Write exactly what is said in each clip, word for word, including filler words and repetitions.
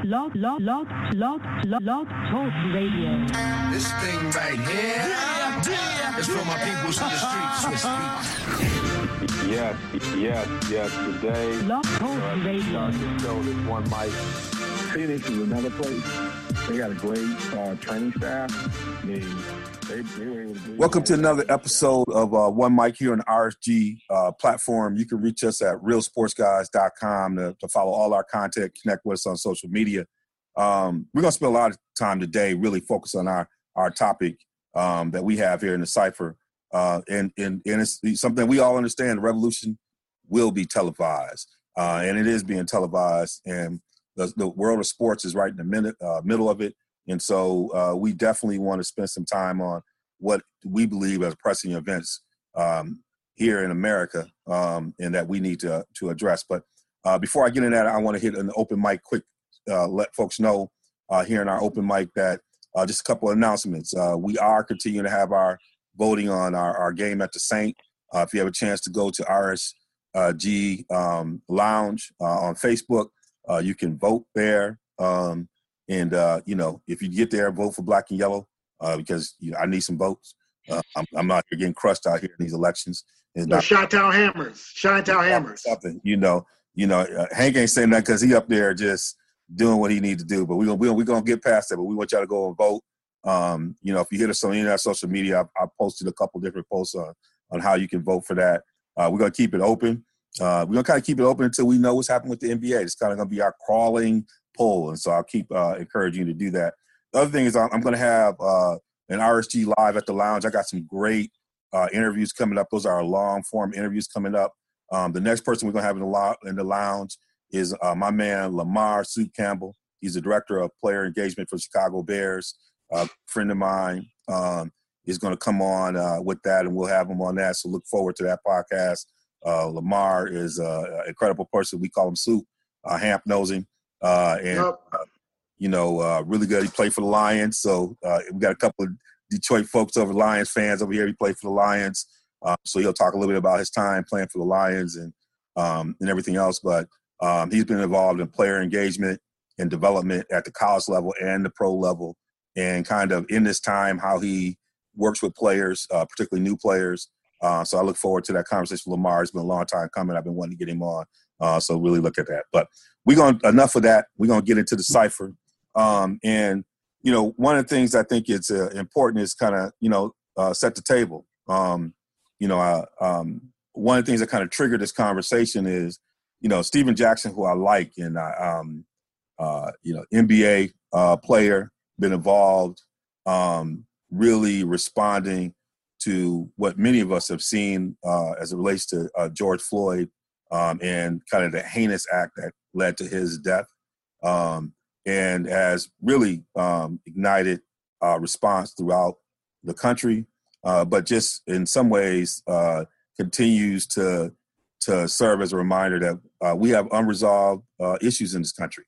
Blog, blog, blog, blog, blog, blog Talk Radio. This thing right here yeah, yeah. is for my peoples in the streets. Yes, yes, yes. Today, Blog Talk Radio. Show this one mic. Phoenix is another place. They got a great uh, training staff. They, they, they were able to do Welcome to another episode of uh, One Mic here on the R S G uh, platform. You can reach us at real sports guys dot com to, to follow all our content, connect with us on social media. Um, we're going to spend a lot of time today really focus on our, our topic um, that we have here in the Cypher. Uh, and, and, and it's something we all understand. The revolution will be televised, uh, and it is being televised. And the, the world of sports is right in the minute, uh, middle of it. And so uh, we definitely want to spend some time on what we believe as pressing events um, here in America um, and that we need to to address. But uh, before I get into that, I want to hit an open mic quick, uh, let folks know uh, here in our open mic that uh, just a couple of announcements. Uh, we are continuing to have our voting on our, our game at the Saint. Uh, if you have a chance to go to R S G um, Lounge uh, on Facebook, uh, you can vote there. Um, and, uh, you know, if you get there, vote for black and yellow uh, because you know, I need some votes. Uh, I'm, I'm not here getting crushed out here in these elections. It's no, not Chi-Town Hammers. Chi-Town Hammers. Something, you know, you know, uh, Hank ain't saying that because he up there just doing what he needs to do. But we're going we we gonna get past that. But we want y'all to go and vote. Um, you know, if you hit us on any of our social media, I, I posted a couple different posts on, on how you can vote for that. Uh, we're going to keep it open. Uh, we're going to kind of keep it open until we know what's happening with the N B A. It's kind of going to be our crawling poll. And so I'll keep uh, encouraging you to do that. The other thing is I'm, I'm going to have uh, an R S G Live at the Lounge. I got some great uh, interviews coming up. Those are our long-form interviews coming up. Um, the next person we're going to have in the, lo- in the Lounge is uh, my man, Lamar Sue Campbell. He's the director of player engagement for Chicago Bears. A friend of mine um, is going to come on uh, with that, and we'll have him on that. So look forward to that podcast. Uh, Lamar is uh, an incredible person. We call him Soup. Uh, Hamp knows him. Uh, and, Yep. uh, you know, uh, really good. He played for the Lions. So uh, we got a couple of Detroit folks over, Lions fans over here. He played for the Lions. Uh, so he'll talk a little bit about his time playing for the Lions and, um, and everything else. But um, he's been involved in player engagement and development at the college level and the pro level. And kind of in this time, how he works with players, uh, particularly new players. Uh, so I look forward to that conversation with Lamar. It's been a long time coming. I've been wanting to get him on. Uh, so really look at that. But we're going to, enough of that. We're going to get into the Cypher. Um, and, you know, one of the things I think it's uh, important is kind of, you know, uh, set the table. Um, you know, uh, um, one of the things that kind of triggered this conversation is, you know, Steven Jackson, who I like, and, uh, um, uh, you know, N B A uh, player, been involved, um, really responding to what many of us have seen uh, as it relates to uh, George Floyd um, and kind of the heinous act that led to his death, um, and has really um, ignited uh, response throughout the country, uh, but just in some ways uh, continues to to serve as a reminder that uh, we have unresolved uh, issues in this country.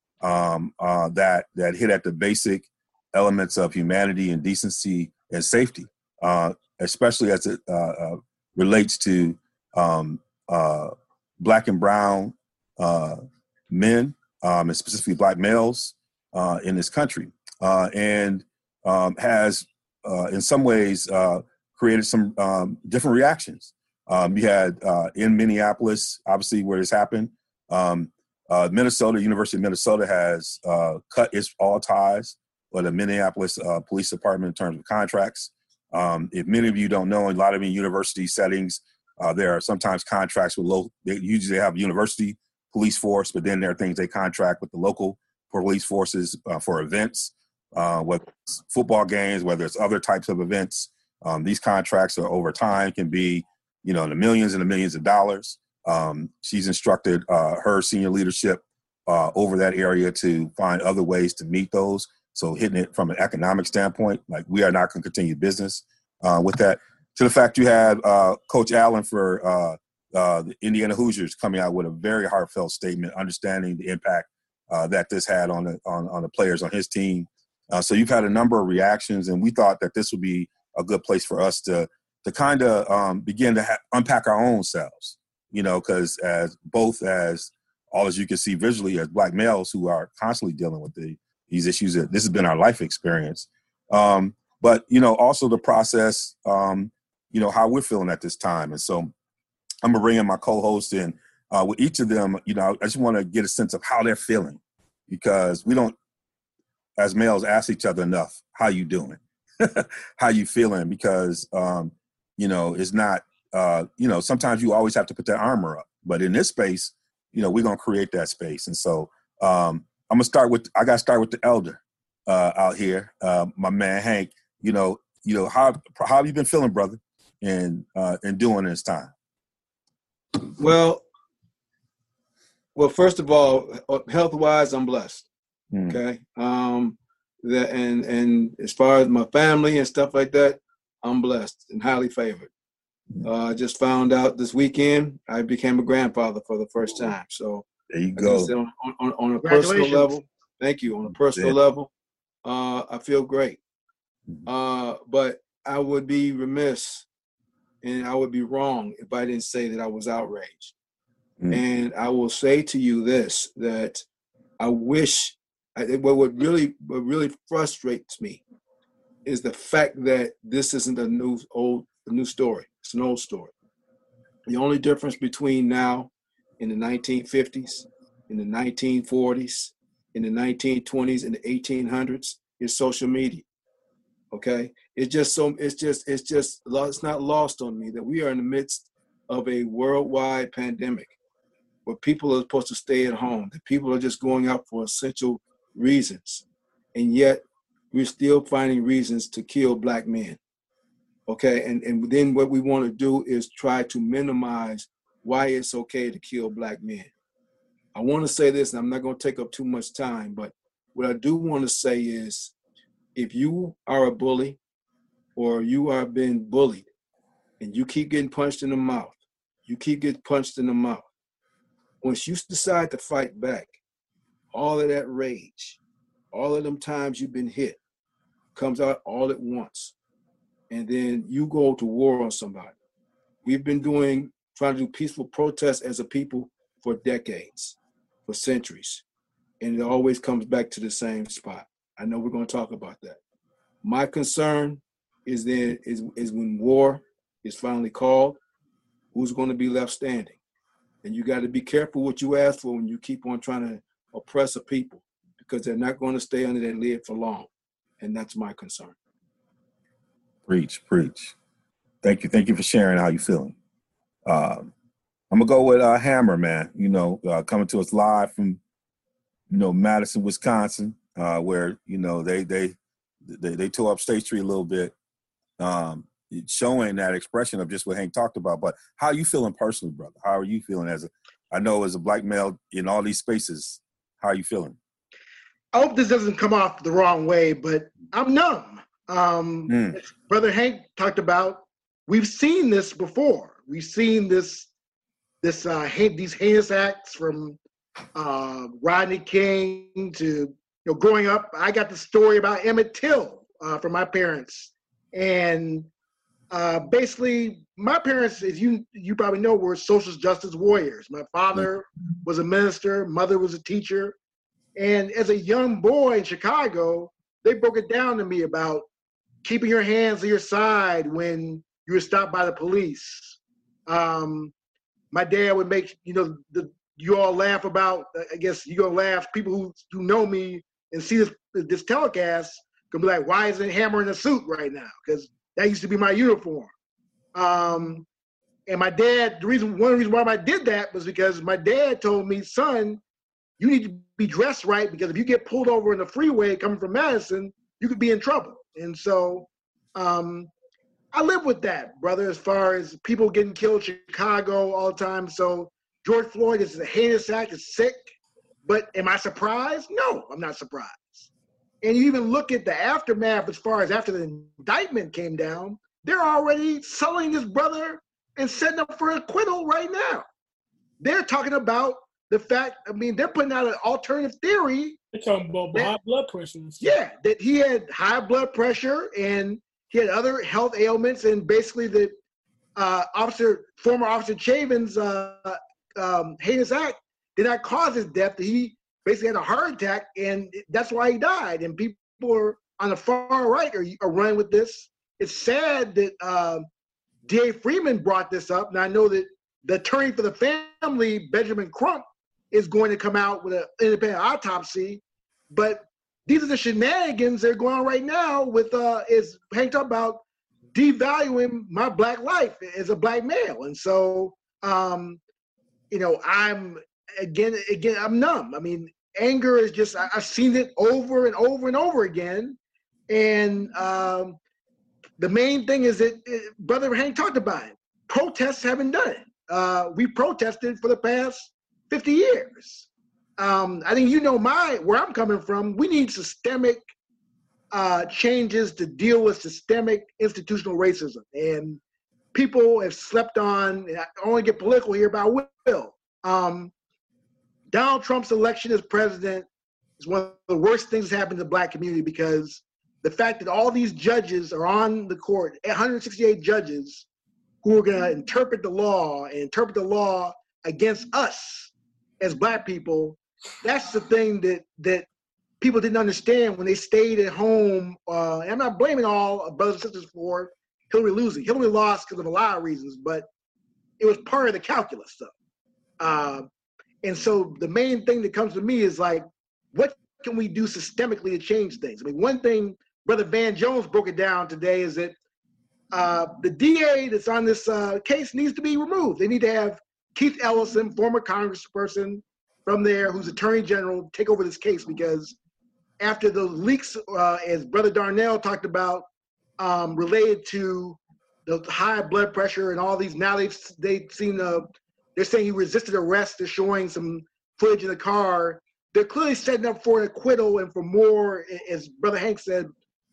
Um, uh, that that hit at the basic elements of humanity and decency and safety, uh, especially as it uh, uh, relates to um, uh, black and brown uh, men, um, and specifically black males uh, in this country, uh, and um, has uh, in some ways uh, created some um, different reactions. Um, you had uh, in Minneapolis, obviously, where this happened. Um, Uh, Minnesota, University of Minnesota has uh, cut its all ties with the Minneapolis uh, Police Department in terms of contracts. Um, if many of you don't know, a lot of in university settings, uh, there are sometimes contracts with local, they usually have university police force, but then there are things they contract with the local police forces uh, for events, uh, whether it's football games, whether it's other types of events. Um, these contracts are over time can be, you know, in the millions and the millions of dollars. Um, she's instructed uh, her senior leadership uh, over that area to find other ways to meet those. So hitting it from an economic standpoint, like we are not going to continue business uh, with that. To the fact you had uh, Coach Allen for uh, uh, the Indiana Hoosiers coming out with a very heartfelt statement, understanding the impact uh, that this had on the on, on the players on his team. Uh, so you've had a number of reactions, and we thought that this would be a good place for us to to kind of um, begin to ha- unpack our own selves. You know, because as both as all as you can see visually as Black males who are constantly dealing with the, these issues. This has been our life experience. Um, but, you know, also the process, um, you know, how we're feeling at this time. And so I'm going to bring in my co-host in uh, with each of them. You know, I just want to get a sense of how they're feeling, because we don't, as males, ask each other enough, how you doing? How you feeling? Because, um, you know, it's not, uh, you know, sometimes you always have to put that armor up. But in this space, you know, we're going to create that space. And so um, I'm going to start with, I got to start with the elder uh, out here, uh, my man, Hank. You know, you know, how, how have you been feeling, brother, and, uh, and doing this time? Well, well, first of all, health-wise, I'm blessed. Mm. Okay. Um, that and and as far as my family and stuff like that, I'm blessed and highly favored. I uh, just found out this weekend I became a grandfather for the first time. So there you go. On, on, on a personal level, thank you. On a personal yeah. level, uh, I feel great. Uh, but I would be remiss and I would be wrong if I didn't say that I was outraged. Mm. And I will say to you this, that I wish, what would really, what really frustrates me is the fact that this isn't a new old, a new story. It's an old story. The only difference between now and the nineteen fifties, in the nineteen forties, in the nineteen twenties, and the eighteen hundreds is social media. Okay, it's just so it's just it's just it's not lost on me that we are in the midst of a worldwide pandemic where people are supposed to stay at home, that people are just going out for essential reasons, and yet we're still finding reasons to kill Black men. Okay, and, and then what we want to do is try to minimize why it's okay to kill Black men. I want to say this, and I'm not going to take up too much time, but what I do want to say is, if you are a bully or you are being bullied and you keep getting punched in the mouth, you keep getting punched in the mouth, once you decide to fight back, all of that rage, all of them times you've been hit comes out all at once. And then you go to war on somebody. We've been doing, trying to do peaceful protests as a people for decades, for centuries. And it always comes back to the same spot. I know we're going to talk about that. My concern is then is, is when war is finally called, who's going to be left standing? And you got to be careful what you ask for when you keep on trying to oppress a people, because they're not going to stay under that lid for long. And that's my concern. Preach, preach. Thank you. Thank you for sharing how you're feeling. Um, I'm going to go with uh, Hammer, man, you know, uh, coming to us live from, you know, Madison, Wisconsin, uh, where, you know, they, they, they, they tore up State Street a little bit, um, showing that expression of just what Hank talked about. But how are you feeling personally, brother? How are you feeling as a, I know as a Black male in all these spaces, how are you feeling? I hope this doesn't come off the wrong way, but I'm numb. Um, mm. Brother Hank talked about, we've seen this before. We've seen this, this uh, hate, these heinous acts from uh, Rodney King to, you know, growing up. I got the story about Emmett Till uh, from my parents, and uh, basically my parents, as you you probably know, were social justice warriors. My father was a minister, mother was a teacher, and as a young boy in Chicago, they broke it down to me about keeping your hands to your side when you were stopped by the police. Um, my dad would make, you know, the, you all laugh about, I guess you're gonna laugh, people who, who know me and see this this telecast can be like, why isn't Hammer in a suit right now? Because that used to be my uniform. Um, and my dad, the reason, one of the reasons why I did that was because my dad told me, son, you need to be dressed right, because if you get pulled over in the freeway coming from Madison, you could be in trouble. And so um, I live with that, brother, as far as people getting killed in Chicago all the time. So George Floyd is a heinous act, it's sick, but am I surprised? No, I'm not surprised. And you even look at the aftermath as far as after the indictment came down, they're already selling this brother and setting up for acquittal right now. They're talking about the fact, I mean, they're putting out an alternative theory. They're talking about that, high blood pressure. Yeah, that he had high blood pressure and he had other health ailments, and basically the uh, officer, former Officer Chavin's uh, um, heinous act did not cause his death. He basically had a heart attack, and that's why he died. And people are on the far right are, are running with this. It's sad that uh, D A Freeman brought this up, and I know that the attorney for the family, Benjamin Crump, is going to come out with an independent autopsy. But these are the shenanigans that are going on right now with, uh, is Hank talked about devaluing my black life as a black male. And so, um, you know, I'm, again, again, I'm numb. I mean, anger is just, I, I've seen it over and over and over again. And um, the main thing is that, it, Brother Hank talked about it. Protests haven't done it. Uh, we protested for the past fifty years. Um, I think you know my where I'm coming from. We need systemic uh, changes to deal with systemic institutional racism. And people have slept on, and I don't want to get political here, but I will. Um, Donald Trump's election as president is one of the worst things that happened to the black community, because the fact that all these judges are on the court, one hundred sixty-eight judges, who are going to interpret the law and interpret the law against us as black people, that's the thing that that people didn't understand when they stayed at home. Uh, and I'm not blaming all brothers and sisters for Hillary losing. Hillary lost because of a lot of reasons, but it was part of the calculus stuff. Uh, and so the main thing that comes to me is like, what can we do systemically to change things? I mean, one thing Brother Van Jones broke it down today is that uh, the D A that's on this uh, case needs to be removed. They need to have Keith Ellison, former congressperson from there, who's attorney general, take over this case, because after those leaks, uh, as Brother Darnell talked about, um, related to the high blood pressure and all these, now they've, they've seen, uh, they're saying he resisted arrest. They're showing some footage in the car. They're clearly setting up for an acquittal and for more, as Brother Hank said,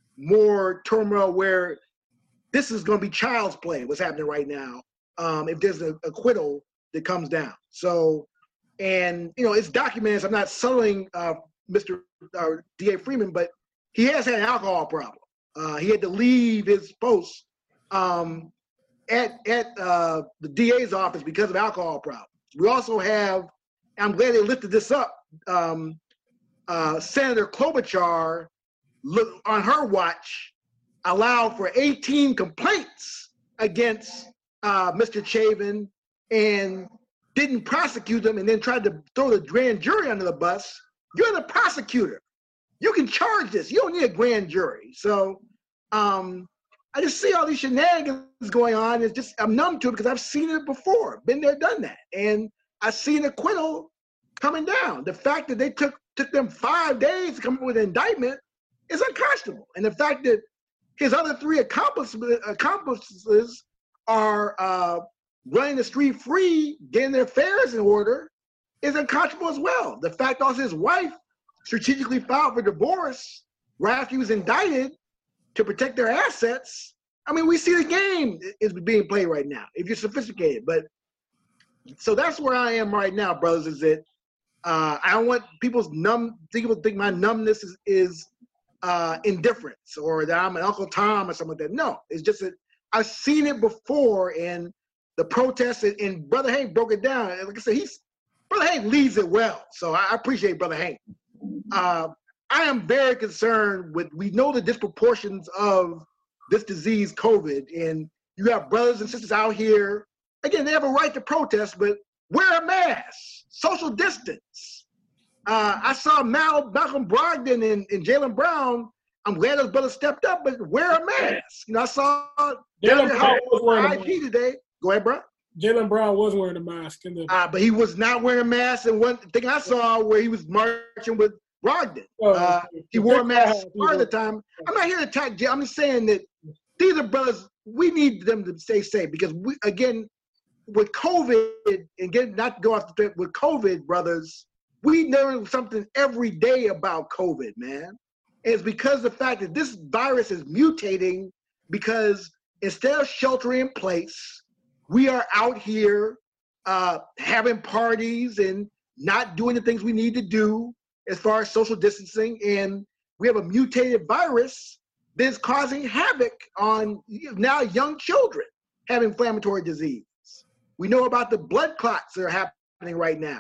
more turmoil, where this is going to be child's play, what's happening right now, um, if there's an acquittal that comes down. So, and, you know, it's documented. I'm not selling uh, Mister Uh, D A Freeman, but he has had an alcohol problem. Uh, he had to leave his post um, at, at uh, the D A's office because of alcohol problems. We also have, I'm glad they lifted this up, um, uh, Senator Klobuchar, look, on her watch, allowed for eighteen complaints against uh, Mister Chavin and didn't prosecute them, and then tried to throw the grand jury under the bus. You're the prosecutor. You can charge this. You don't need a grand jury. So um, I just see all these shenanigans going on. It's just, I'm numb to it because I've seen it before, been there, done that. And I see an acquittal coming down. The fact that they took, took them five days to come up with an indictment is unconscionable. And the fact that his other three accomplices, accomplices are uh, running the street free, getting their affairs in order, is unconscionable as well. The fact also his wife strategically filed for divorce right after he was indicted to protect their assets. I mean, we see the game is being played right now, if you're sophisticated. But so that's where I am right now, brothers, is that uh, I don't want people's numb, people think my numbness is, is uh, indifference, or that I'm an Uncle Tom or something like that. No, it's just that I've seen it before, and the protests, and, and Brother Hank broke it down. And like I said, he's, Brother Hank leads it well. So I appreciate Brother Hank. Uh, I am very concerned with, we know the disproportions of this disease, COVID, and you have brothers and sisters out here. Again, they have a right to protest, but wear a mask, social distance. Uh, I saw Mal, Malcolm Brogdon and, and Jaylen Brown. I'm glad those brothers stepped up, but wear a mask. You know, I saw Jaylen Brown was wearing I P today. Go ahead, bro. Jaylen Brown was wearing a mask. In the- uh, but he was not wearing a mask. And one thing I saw where he was marching with Brogdon, uh, he wore a mask part of the time. I'm not here to attack Jay. I'm just saying that these are brothers, we need them to stay safe, because we, again, with COVID, and get not to go off the trip, with COVID, brothers, we learn something every day about COVID, man. And it's because of the fact that this virus is mutating, because instead of sheltering in place, we are out here uh, having parties and not doing the things we need to do as far as social distancing. And we have a mutated virus that's causing havoc on now young children having inflammatory disease. We know about the blood clots that are happening right now.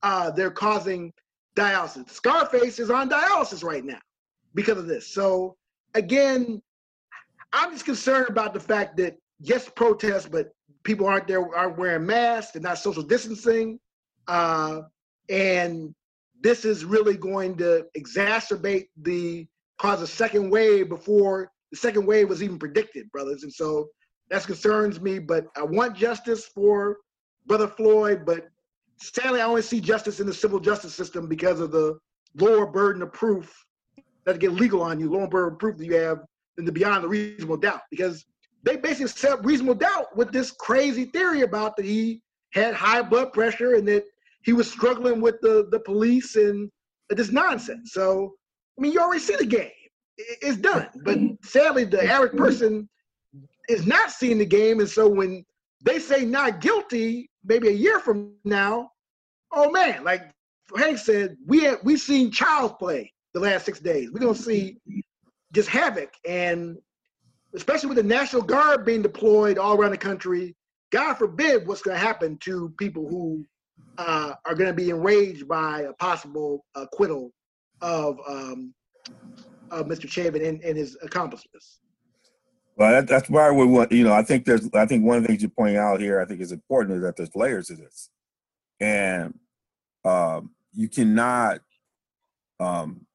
uh, they're causing dialysis. Scarface is on dialysis right now because of this. So again, I'm just concerned about the fact that yes, protests, but people aren't there, aren't wearing masks, they're not social distancing, uh, and this is really going to exacerbate the cause a second wave before the second wave was even predicted, brothers. And so that concerns me. But I want justice for Brother Floyd, but sadly, I only see justice in the civil justice system because of the lower burden of proof that get legal on you, lower burden of proof that you have than the beyond the reasonable doubt. Because they basically set reasonable doubt with this crazy theory about that he had high blood pressure and that he was struggling with the, the police and this nonsense. So, I mean, you already see the game. It's done. But sadly, the average person is not seeing the game. And so when they say not guilty, maybe a year from now, oh man, like Hank said, we have, we've seen child's play the last six days. We're going to see just havoc. And especially with the National Guard being deployed all around the country, God forbid what's going to happen to people who uh, are going to be enraged by a possible acquittal of, um, of Mister Chauvin and, and his accomplices. Well, that, that's why we want, you know, I think there's, I think one of the things you're pointing out here, I think is important, is that there's layers to this. And um, you cannot um,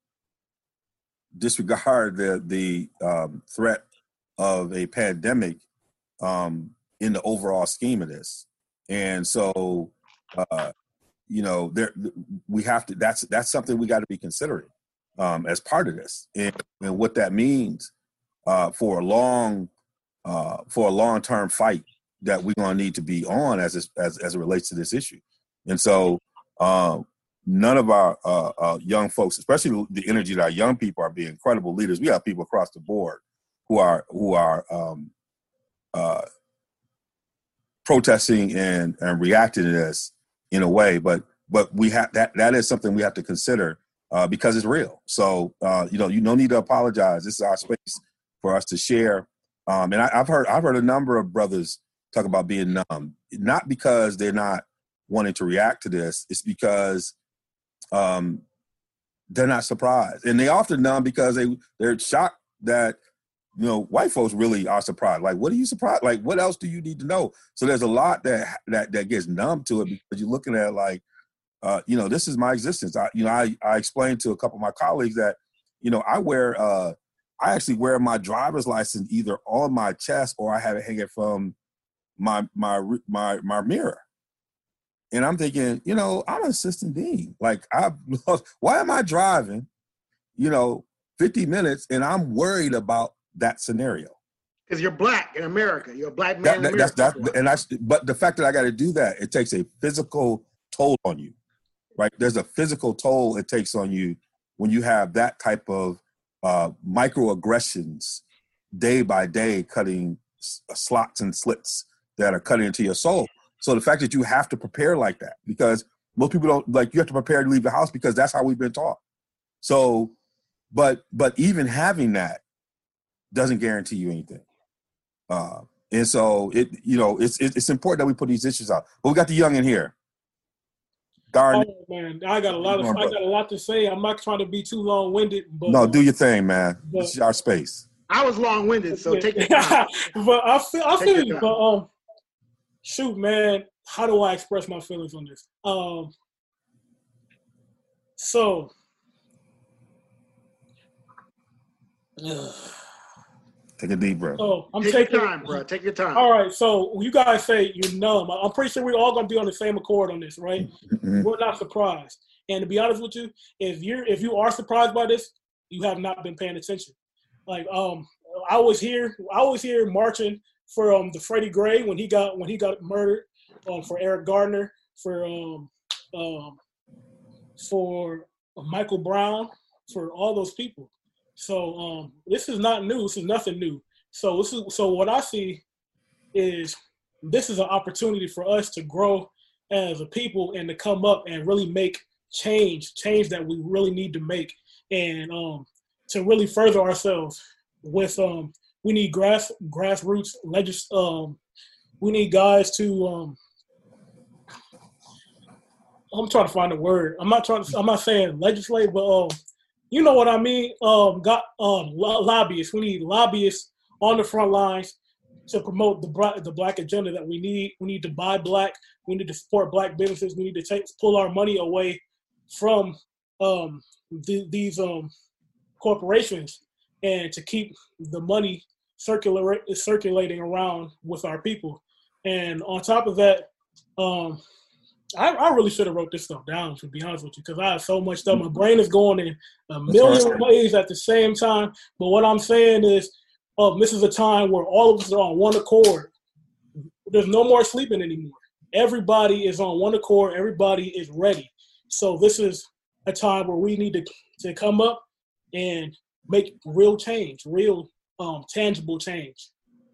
disregard the, the um, threat of a pandemic um, in the overall scheme of this. And so, uh, you know, there, we have to, that's, that's something we got to be considering um, as part of this. And, and what that means Uh, for a long, uh, for a long-term fight that we're going to need to be on as, this, as as it relates to this issue, and so uh, none of our uh, uh, young folks, especially the energy that our young people are, being incredible leaders. We have people across the board who are who are um, uh, protesting and, and reacting to this in a way, but but we have that that is something we have to consider uh, because it's real. So uh, you know, you no need to apologize. This is our space for us to share. Um, and I, I've heard I've heard a number of brothers talk about being numb, not because they're not wanting to react to this. It's because um, they're not surprised. And they often numb because they, they're shocked that, you know, white folks really are surprised. Like, what are you surprised? Like, what else do you need to know? So there's a lot that that, that gets numb to it because you're looking at like, uh, you know, this is my existence. I, you know, I, I explained to a couple of my colleagues that, you know, I wear uh, I actually wear my driver's license either on my chest or I have it hanging from my my my my mirror. And I'm thinking, you know, I'm an assistant dean. Like, I, why am I driving, you know, fifty minutes and I'm worried about that scenario? Because you're black in America. You're a black man that, in that, America. That's, that's, and that's, but the fact that I got to do that, it takes a physical toll on you, right? There's a physical toll it takes on you when you have that type of Uh, microaggressions day by day, cutting s- slots and slits that are cutting into your soul. So the fact that you have to prepare like that, because most people don't, like, you have to prepare to leave the house because that's how we've been taught. So, but but even having that doesn't guarantee you anything. Uh, and so it, you know, it's it's important that we put these issues out. But we got the young in here. Darn. Oh man, I got a lot of I got a lot to say. I'm not trying to be too long-winded, but no, do your thing, man. But, this is our space. I was long-winded, so take your time. But I feel I feel you. But um, shoot, man, how do I express my feelings on this? Um, so. Uh, Take a deep breath. So I'm Take taking your time, bro. Take your time. All right. So you guys say you're numb. I'm pretty sure we're all gonna be on the same accord on this, right? Mm-hmm. We're not surprised. And to be honest with you, if you're if you are surprised by this, you have not been paying attention. Like um, I was here. I was here marching for um the Freddie Gray when he got when he got murdered. Um, for Eric Gardner, for um um for Michael Brown, for all those people. So um, this is not new. This is nothing new. So this is so what I see is this is an opportunity for us to grow as a people and to come up and really make change, change that we really need to make, and um, to really further ourselves. With um, we need grass grassroots legis. Um, we need guys to um, I'm trying to find a word. I'm not trying to. I'm not saying legislate, but um, you know what I mean. Um, got um lobbyists. We need lobbyists on the front lines to promote the black, the black agenda that we need. We need to buy black. We need to support black businesses. We need to take pull our money away from um th- these um corporations and to keep the money circular circulating around with our people. And on top of that, um, I, I really should have wrote this stuff down, to be honest with you, because I have so much stuff. My brain is going in a million ways at the same time. But what I'm saying is, uh, this is a time where all of us are on one accord. There's no more sleeping anymore. Everybody is on one accord. Everybody is ready. So this is a time where we need to, to come up and make real change, real um, tangible change.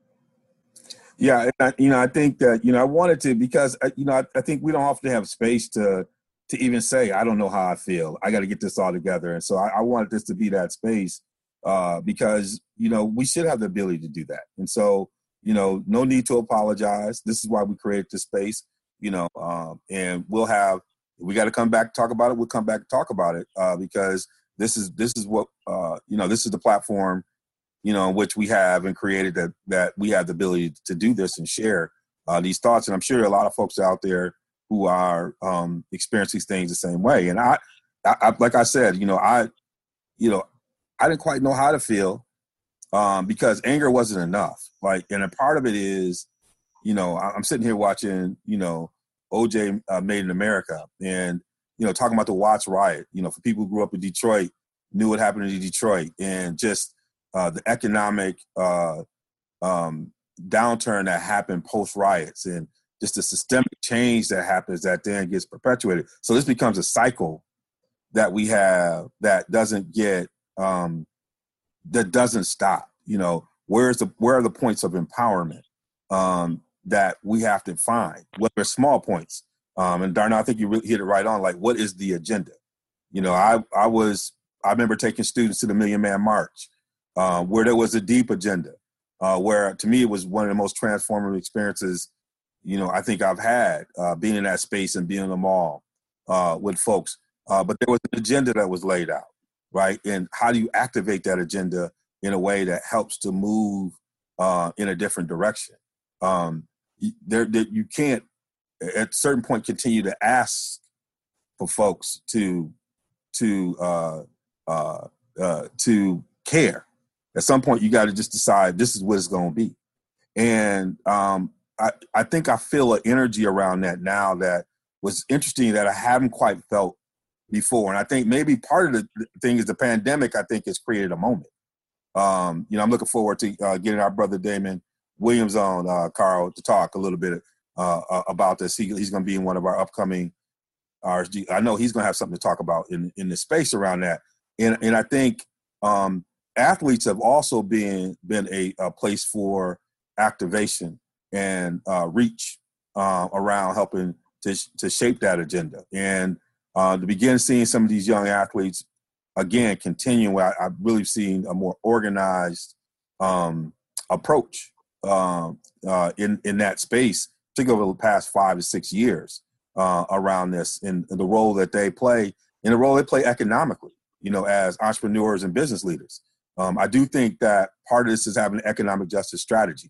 Yeah, and I, you know, I think that, you know, I wanted to, because, you know, I, I think we don't often have space to to even say, I don't know how I feel. I got to get this all together. And so I, I wanted this to be that space uh, because, you know, we should have the ability to do that. And so, you know, no need to apologize. This is why we created this space, you know, um, and we'll have, we got to come back, talk about it. We'll come back and talk about it uh, because this is, this is what, uh, you know, this is the platform, you know, which we have and created that, that we have the ability to do this and share uh, these thoughts. And I'm sure there are a lot of folks out there who are um, experiencing these things the same way. And I, I, like I said, you know, I, you know, I didn't quite know how to feel um, because anger wasn't enough. Like, and a part of it is, you know, I'm sitting here watching, you know, O J uh, Made in America and, you know, talking about the Watts riot, you know, for people who grew up in Detroit, knew what happened in Detroit, and just uh, the economic uh, um, downturn that happened post riots and just the systemic change that happens that then gets perpetuated. So this becomes a cycle that we have that doesn't get, um, that doesn't stop. You know, where's the, where are the points of empowerment um, that we have to find? What are small points? Um, and Darnell, I think you really hit it right on. Like, what is the agenda? You know, I, I was, I remember taking students to the Million Man March, uh, where there was a deep agenda, uh, where to me it was one of the most transformative experiences, you know, I think I've had uh, being in that space and being in the mall uh, with folks. Uh, but there was an agenda that was laid out, right? And how do you activate that agenda in a way that helps to move uh, in a different direction? Um, there, there, you can't, at a certain point, continue to ask for folks to to uh, uh, uh, to care. At some point, you got to just decide this is what it's going to be. And um, I, I think I feel an energy around that now that was interesting that I haven't quite felt before. And I think maybe part of the thing is the pandemic, I think, has created a moment. Um, you know, I'm looking forward to uh, getting our brother Damon Williams on, uh, Carl, to talk a little bit uh, uh, about this. He, he's going to be in one of our upcoming R S G. I know he's going to have something to talk about in, in the space around that. And and I think um, athletes have also been, been a, a place for activation and uh, reach uh, around helping to, to shape that agenda. And uh, to begin seeing some of these young athletes, again, continue, I, I've really seen a more organized um, approach uh, uh, in, in that space, particularly over the past five to six years uh, around this and, and the role that they play and the role they play economically, you know, as entrepreneurs and business leaders. Um, I do think that part of this is having an economic justice strategy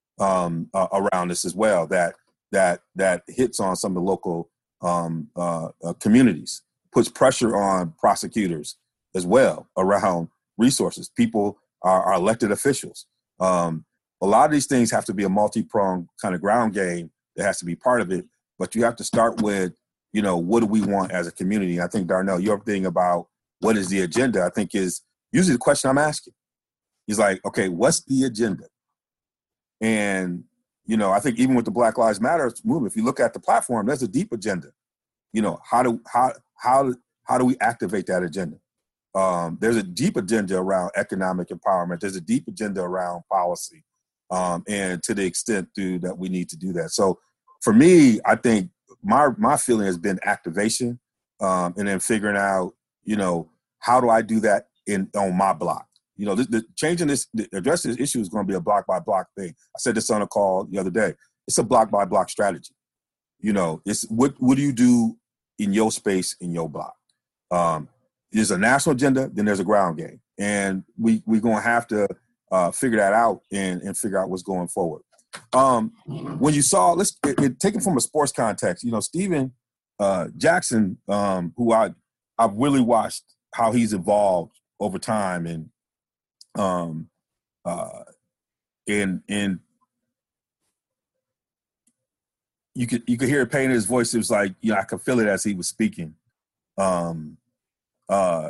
um, uh, around this as well, that that that hits on some of the local um, uh, uh, communities, puts pressure on prosecutors as well around resources. People are, are elected officials. Um, a lot of these things have to be a multi-pronged kind of ground game that has to be part of it, but you have to start with, you know, what do we want as a community? I think, Darnell, your thing about what is the agenda, I think is usually the question I'm asking. He's like, okay, what's the agenda? And, you know, I think even with the Black Lives Matter movement, if you look at the platform, there's a deep agenda. You know, how do how how how do we activate that agenda? Um, there's a deep agenda around economic empowerment. There's a deep agenda around policy, um, and to the extent through that we need to do that. So, for me, I think my my feeling has been activation, um, and then figuring out, you know, how do I do that in on my block? You know, the, the changing this, the, addressing this issue is going to be a block by block thing. I said this on a call the other day. It's a block by block strategy. You know, it's what what do you do in your space, in your block. Um, there's a national agenda, then there's a ground game. And we, we're going to have to uh, figure that out and, and figure out what's going forward. Um, when you saw, let's it, it, take it from a sports context, you know, Steven uh, Jackson, um, who I, I've really watched how he's evolved over time. And, um, uh, and, and you could, you could hear a pain in his voice. It was like, you know, I could feel it as he was speaking. Um, uh,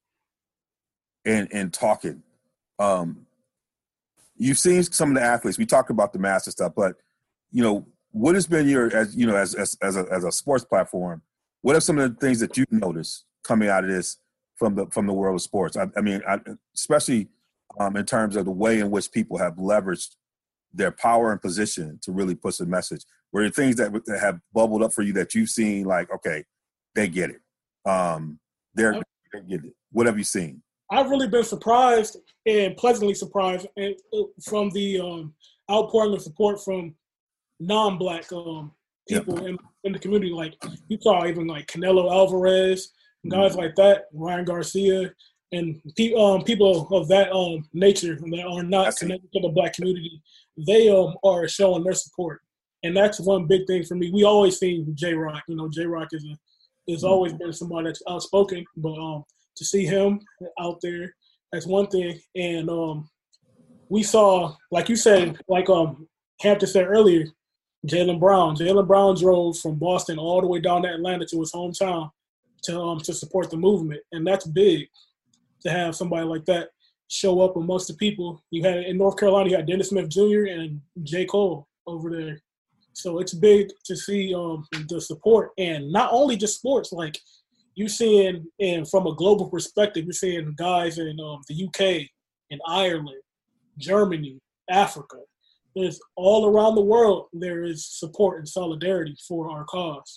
and, and talking. Um, you've seen some of the athletes. We talked about the master stuff, but you know, what has been your, as you know, as as as a, as a sports platform, what are some of the things that you've noticed coming out of this from the from the world of sports? I, I mean, I, especially um, in terms of the way in which people have leveraged their power and position to really push a message. Were there things that, that have bubbled up for you that you've seen, like, okay, they get it, um, they're they get it. What have you seen? I've really been surprised and pleasantly surprised from the um, outpouring of support from non-Black um, people yep. in, in the community. Like you saw even like Canelo Alvarez, guys mm-hmm. like that, Ryan Garcia, and pe- um, people of that um, nature that are not that's connected it. to the Black community. They um, are showing their support, and that's one big thing for me. We always seen J-Rock. You know, J-Rock is a has mm-hmm. always been somebody that's outspoken, but um. to see him out there, that's one thing. And um, we saw, like you said, like um, Hampton said earlier, Jaylen Brown. Jaylen Brown drove from Boston all the way down to Atlanta to his hometown to um, to support the movement. And that's big to have somebody like that show up amongst the people. You had in North Carolina, you had Dennis Smith Junior and J. Cole over there. So it's big to see um, the support. And not only just sports, like – you're seeing, and from a global perspective, you're seeing guys in um, the U K, in Ireland, Germany, Africa. There's all around the world, there is support and solidarity for our cause.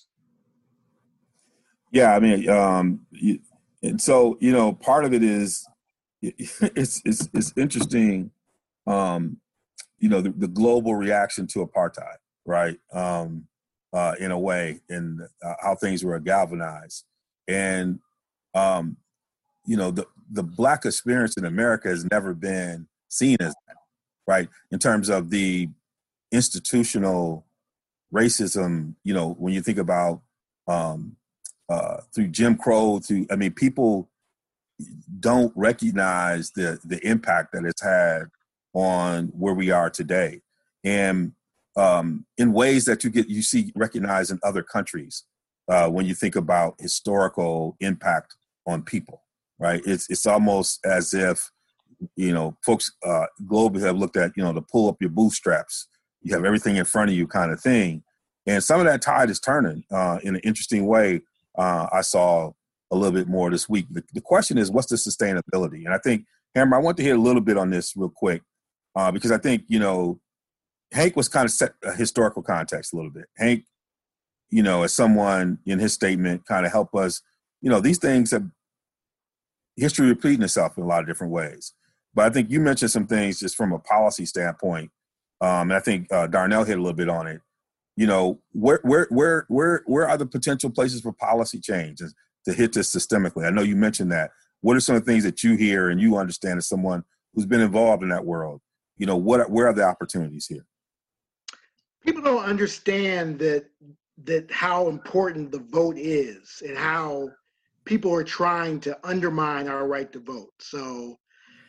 Yeah, I mean, um, and so, you know, part of it is, it's it's, it's interesting, um, you know, the, the global reaction to apartheid, right, um, uh, in a way, and uh, how things were galvanized. And, um, you know, the, the Black experience in America has never been seen as that, right? In terms of the institutional racism, you know, when you think about um, uh, through Jim Crow, through, I mean, people don't recognize the, the impact that it's had on where we are today. And um, in ways that you get, you see recognized in other countries. Uh, when you think about historical impact on people, right? It's it's almost as if, you know, folks uh, globally have looked at, you know, to pull up your bootstraps, you have everything in front of you kind of thing. And some of that tide is turning uh, in an interesting way. Uh, I saw a little bit more this week. The, the question is, what's the sustainability? And I think, Hammer, I want to hit a little bit on this real quick uh, because I think, you know, Hank was kind of set a historical context a little bit. Hank, you know, as someone in his statement kind of help us, you know, these things have history repeating itself in a lot of different ways. But I think you mentioned some things just from a policy standpoint. Um, and I think uh, Darnell hit a little bit on it. You know, where, where, where, where, where are the potential places for policy change to hit this systemically? I know you mentioned that. What are some of the things that you hear and you understand as someone who's been involved in that world? You know, what, where are the opportunities here? People don't understand that that how important the vote is and how people are trying to undermine our right to vote. So,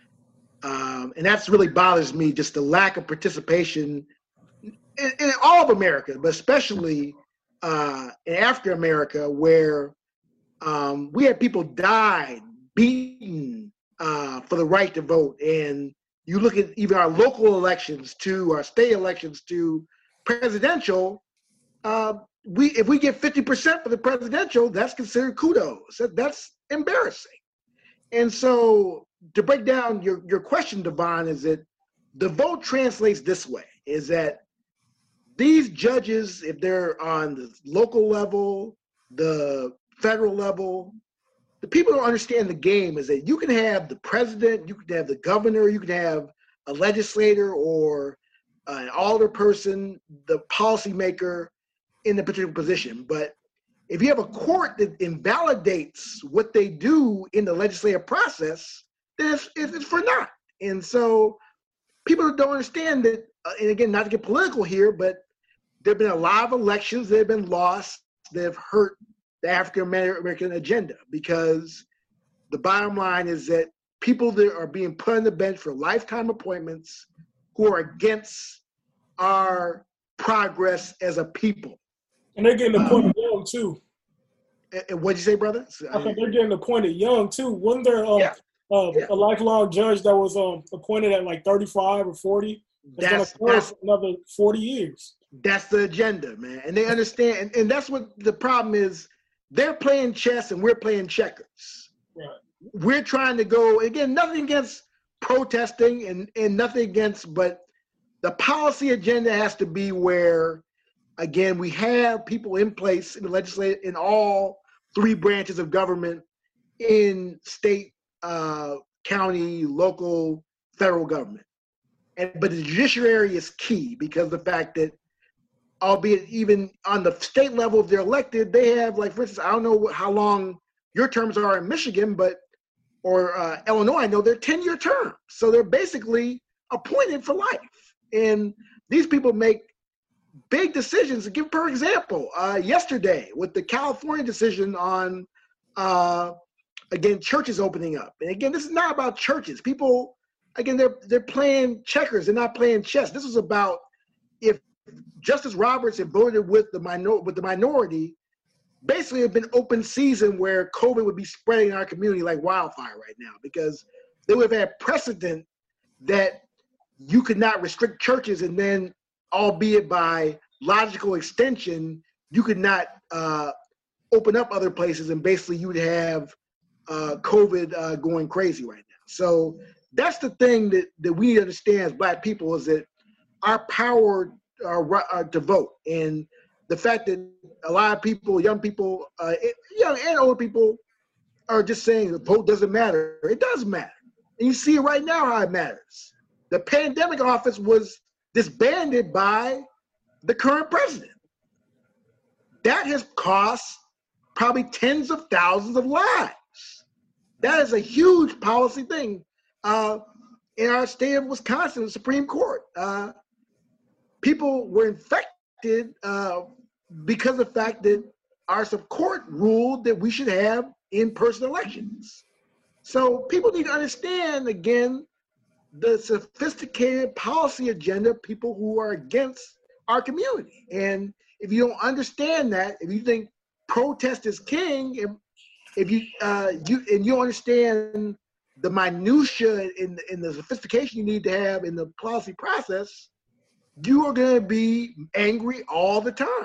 um, and that's really bothers me, just the lack of participation in, in all of America, but especially uh, in African America, where um, we had people died, beaten uh, for the right to vote. And you look at even our local elections to our state elections to presidential, uh, we if we get fifty percent for the presidential, that's considered kudos. That, that's embarrassing. And so to break down your, your question, Devon, is that the vote translates this way, is that these judges, if they're on the local level, the federal level, the people don't understand the game is that you can have the president, you can have the governor, you can have a legislator or an alder person, the policymaker in the particular position. But if you have a court that invalidates what they do in the legislative process, then it's, it's for naught. And so people don't understand that, uh, and again, not to get political here, but there have been a lot of elections that have been lost that have hurt the African American agenda, because the bottom line is that people that are being put on the bench for lifetime appointments who are against our progress as a people. And they're getting appointed um, young, too. And what'd you say, brother? I think they're getting appointed young, too. Wasn't there uh, yeah. Uh, yeah. a lifelong judge that was um, appointed at like thirty-five or forty? That's, that's another forty years. That's the agenda, man. And they understand. And, and that's what the problem is. They're playing chess and we're playing checkers. Right. We're trying to go, again, nothing against protesting and, and nothing against, but the policy agenda has to be where, again, we have people in place in the legislature, in all three branches of government, in state, uh, county, local, federal government. And but the judiciary is key, because the fact that, albeit even on the state level, if they're elected, they have, like, for instance, I don't know how long your terms are in Michigan, but or uh, Illinois, I know they're ten-year terms. So they're basically appointed for life. And these people make big decisions. Give per example, uh, yesterday with the California decision on, uh, again, churches opening up. And again, this is not about churches. People, again, they're they're playing checkers. They're not playing chess. This is about if Justice Roberts had voted with the minor with the minority, basically it'd been open season where COVID would be spreading in our community like wildfire right now, because they would have had precedent that you could not restrict churches, and then, albeit by logical extension, you could not uh, open up other places, and basically you would have uh, COVID uh, going crazy right now. So that's the thing that, that we need to understand as Black people, is that our power uh, uh, to vote, and the fact that a lot of people, young people, uh, young and old people, are just saying the vote doesn't matter. It does matter. And you see it right now how it matters. The pandemic office was disbanded by the current president. That has cost probably tens of thousands of lives. That is a huge policy thing. Uh, in our state of Wisconsin, the Supreme Court, uh, people were infected uh, because of the fact that our court ruled that we should have in-person elections. So people need to understand, again, the sophisticated policy agenda of people who are against our community. And if you don't understand that, if you think protest is king, if, if you uh, you and you don't understand the minutia in, in the sophistication you need to have in the policy process, you are going to be angry all the time.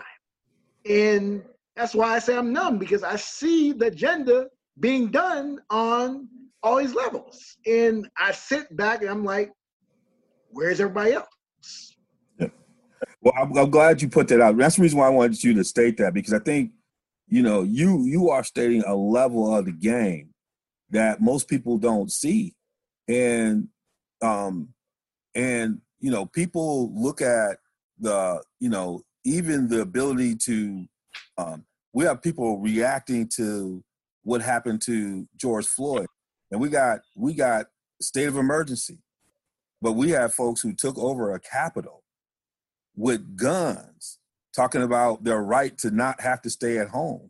And that's why I say I'm numb, because I see the agenda being done on all these levels. And I sit back and I'm like, where's everybody else? Yeah. Well, I'm, I'm glad you put that out. That's the reason why I wanted you to state that, because I think, you know, you you are stating a level of the game that most people don't see. And, um, and you know, people look at the, you know, even the ability to, um, we have people reacting to what happened to George Floyd. And we got we got state of emergency, but we have folks who took over a Capitol with guns, talking about their right to not have to stay at home,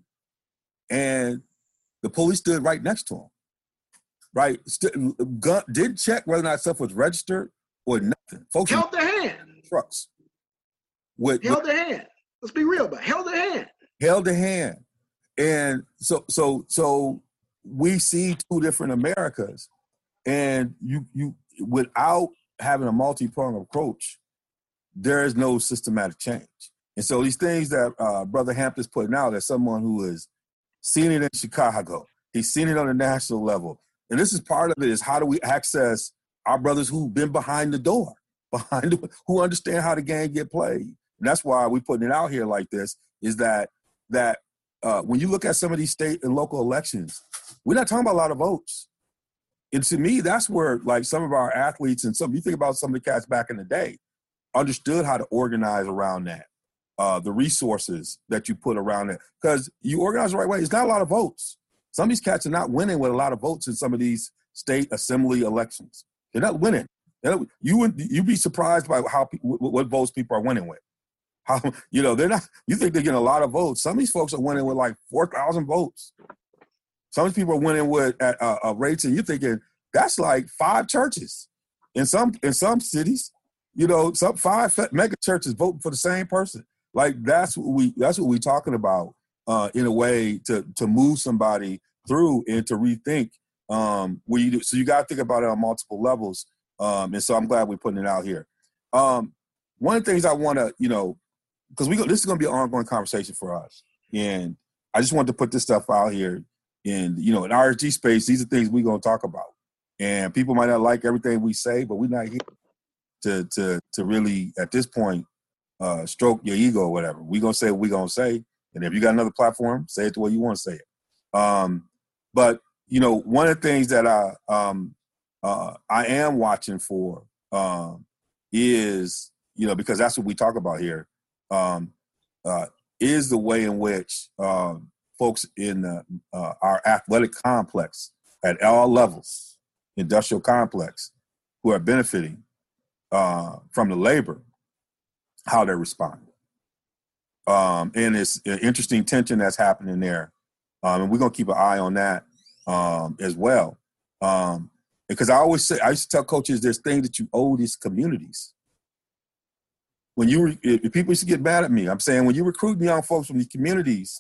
and the police stood right next to them. Right, St- gun, didn't check whether or not stuff was registered or nothing. Folks held their hand. Trucks. With, held with, their hand. Let's be real about it. Held their hand. Held their hand, and so so so. We see two different Americas, and you you without having a multi-pronged approach, there is no systematic change. And so these things that uh, Brother Hampton's putting out, as someone who has seen it in Chicago, he's seen it on a national level, and this is part of it, is how do we access our brothers who've been behind the door, behind the, who understand how the game get played. And that's why we're putting it out here like this, is that that uh, when you look at some of these state and local elections, we're not talking about a lot of votes. And to me, that's where, like, some of our athletes and some, you think about some of the cats back in the day, understood how to organize around that. uh, the resources that you put around it. Because you organize the right way, it's not a lot of votes. Some of these cats are not winning with a lot of votes in some of these state assembly elections. They're not winning. They're not, you would you'd be surprised by how what votes people are winning with. How you know they're not. You think they're getting a lot of votes. Some of these folks are winning with like four thousand votes. Some of these people are winning with at uh, uh, rates, and you're thinking that's like five churches in some in some cities. You know, some five mega churches voting for the same person. Like that's what we that's what we're talking about uh, in a way to to move somebody through and to rethink. Um, where you do, so you got to think about it on multiple levels. Um, and so I'm glad we're putting it out here. Um, one of the things I want to, you know, because we go, this is going to be an ongoing conversation for us, and I just wanted to put this stuff out here. And you know, in R S G space, these are things we're going to talk about. And people might not like everything we say, but we're not here to to to really at this point uh, stroke your ego or whatever. We're gonna say what we're gonna say, and if you got another platform, say it the way you want to say it. Um, but you know, one of the things that I um, uh, I am watching for um, is you know because that's what we talk about here um, uh, is the way in which um, folks in the, uh, our athletic complex at all levels, industrial complex, who are benefiting uh, from the labor, how they're responding. Um, and it's an interesting tension that's happening there. Um, and we're going to keep an eye on that um, as well. Um, because I always say, I used to tell coaches, there's things that you owe these communities. When you, if people used to get mad at me, I'm saying when you recruit young folks from these communities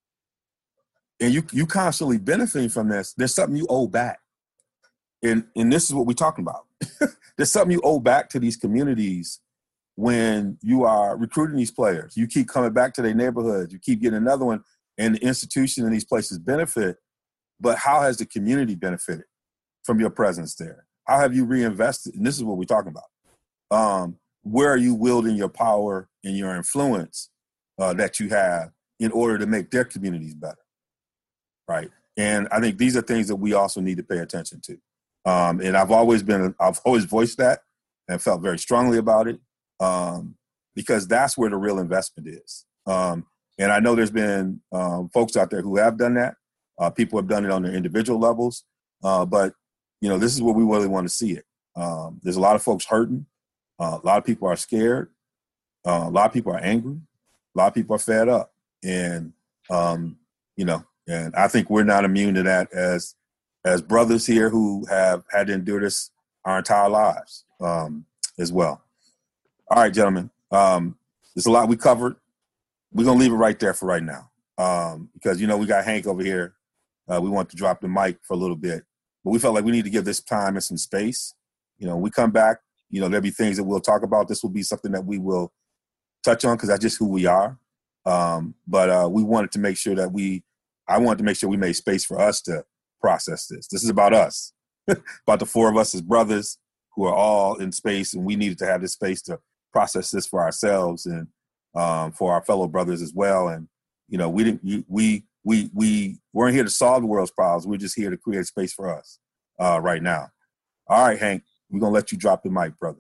and you you constantly benefiting from this, there's something you owe back. And and this is what we're talking about. There's something you owe back to these communities when you are recruiting these players. You keep coming back to their neighborhoods. You keep getting another one, and the institution in these places benefit. But how has the community benefited from your presence there? How have you reinvested? And this is what we're talking about. Um, where are you wielding your power and your influence uh, that you have in order to make their communities better, right? And I think these are things that we also need to pay attention to. Um, and I've always been, I've always voiced that and felt very strongly about it um, because that's where the real investment is. Um, and I know there's been um, folks out there who have done that. Uh, people have done it on their individual levels. Uh, but, you know, this is where we really want to see it. Um, there's a lot of folks hurting. Uh, a lot of people are scared. Uh, a lot of people are angry. A lot of people are fed up. And, um, you know, and I think we're not immune to that as as brothers here who have had to endure this our entire lives um, as well. All right, gentlemen. Um, there's a lot we covered. We're going to leave it right there for right now um, because, you know, we got Hank over here. Uh, we want to drop the mic for a little bit. But we felt like we need to give this time and some space. You know, when we come back, you know, there'll be things that we'll talk about. This will be something that we will touch on because that's just who we are. Um, but uh, we wanted to make sure that we, I wanted to make sure we made space for us to process this. This is about us, about the four of us as brothers who are all in space, and we needed to have this space to process this for ourselves and um, for our fellow brothers as well. And, you know, we didn't, we, we, we weren't here to solve the world's problems. We're just here to create space for us uh, right now. All right, Hank. We're going to let you drop the mic, brother.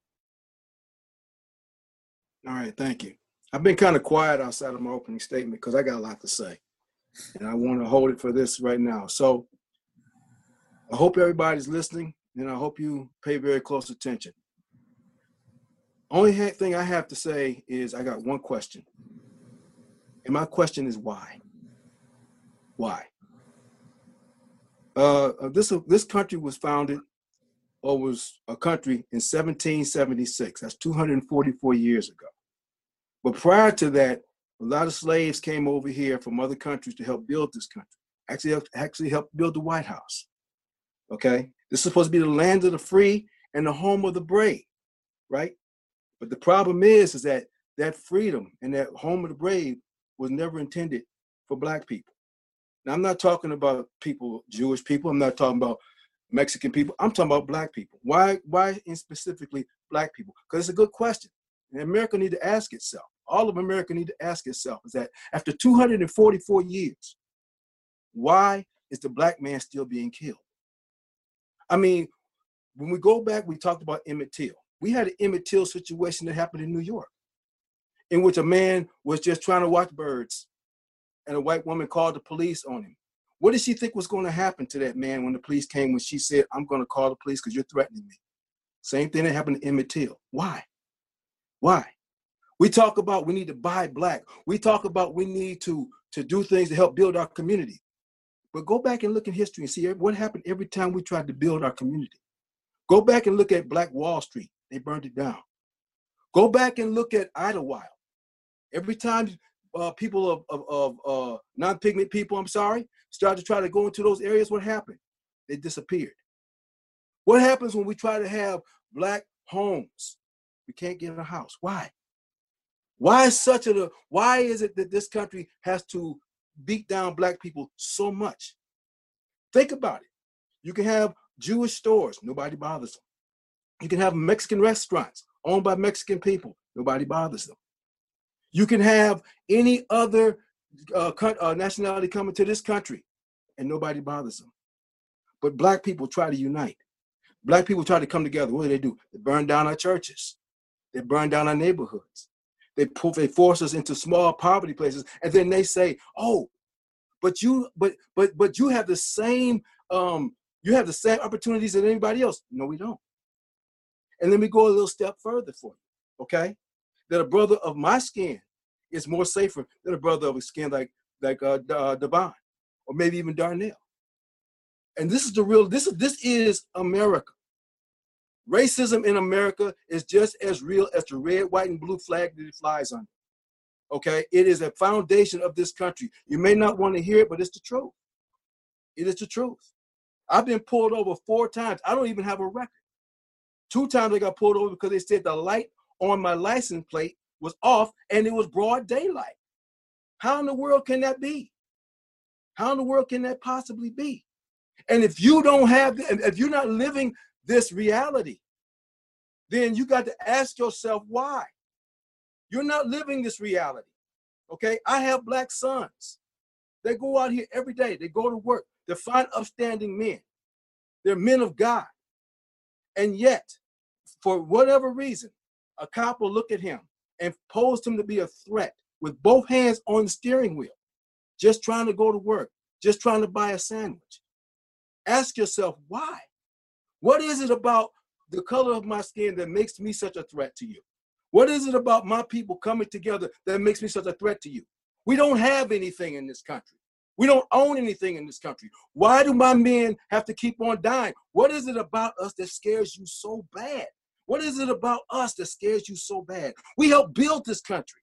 All right, thank you. I've been kind of quiet outside of my opening statement because I got a lot to say. And I want to hold it for this right now. So I hope everybody's listening, and I hope you pay very close attention. Only thing I have to say is I got one question. And my question is why? Why? Uh, this, this country was founded or was a country in seventeen seventy-six. That's two hundred forty-four years ago. But prior to that, a lot of slaves came over here from other countries to help build this country. Actually, actually helped build the White House. Okay? This is supposed to be the land of the free and the home of the brave, right? But the problem is, is that that freedom and that home of the brave was never intended for Black people. Now, I'm not talking about people, Jewish people. I'm not talking about Mexican people. I'm talking about Black people. Why, why in specifically Black people? Because it's a good question. And America need to ask itself. All of America need to ask itself is that after two hundred forty-four years, why is the Black man still being killed? I mean, when we go back, we talked about Emmett Till. We had an Emmett Till situation that happened in New York. in which a man was just trying to watch birds and a white woman called the police on him. What did she think was going to happen to that man when the police came, when she said, I'm going to call the police because you're threatening me? Same thing that happened to Emmett Till. Why? Why? We talk about we need to buy black. We talk about we need to, to do things to help build our community. But go back and look in history and see what happened every time we tried to build our community. Go back and look at Black Wall Street. They burned it down. Go back and look at Idlewild. Every time uh, people of, of, of uh, non-pigment people, I'm sorry, started to try to go into those areas, what happened? They disappeared. What happens when we try to have black homes? We can't get a house. Why? Why is such a, why is it that this country has to beat down black people so much? Think about it. You can have Jewish stores, nobody bothers them. You can have Mexican restaurants owned by Mexican people, nobody bothers them. You can have any other uh, uh, nationality coming to this country and nobody bothers them. But black people try to unite. Black people try to come together. What do they do? They burn down our churches. They burn down our neighborhoods. They, pull, they force us into small poverty places. And then they say, oh, but you, but, but, but you have the same, um, you have the same opportunities as anybody else. No, we don't. And then we go a little step further for you, okay? That a brother of my skin is more safer than a brother of a skin like, like uh, uh, Devon, or maybe even Darnell. And this is the real, this is, this is America. Racism in America is just as real as the red, white, and blue flag that it flies under, okay? It is a foundation of this country. You may not want to hear it, but it's the truth. It is the truth. I've been pulled over four times. I don't even have a record. Two times I got pulled over because they said the light on my license plate was off and it was broad daylight. How in the world can that be? How in the world can that possibly be? And if you don't have, if you're not living this reality, then you got to ask yourself why. You're not living this reality, okay? I have black sons. They go out here every day. They go to work. They find upstanding men. They're men of God. And yet, for whatever reason, a cop will look at him and pose him to be a threat with both hands on the steering wheel, just trying to go to work, just trying to buy a sandwich. Ask yourself, why? What is it about the color of my skin that makes me such a threat to you? What is it about my people coming together that makes me such a threat to you? We don't have anything in this country. We don't own anything in this country. Why do my men have to keep on dying? What is it about us that scares you so bad? What is it about us that scares you so bad? We helped build this country.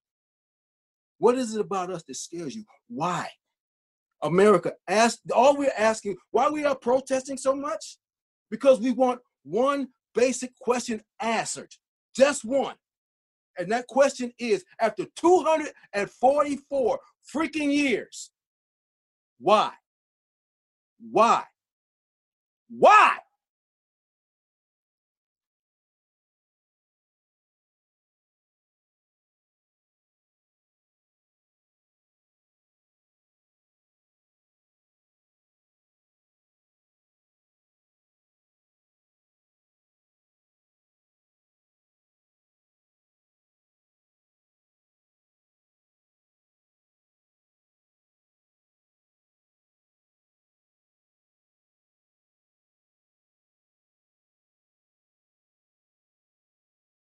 What is it about us that scares you? Why? America, ask, all we're asking, why we are protesting so much? Because we want one basic question answered, just one. And that question is, after two hundred forty-four freaking years, why? Why? Why?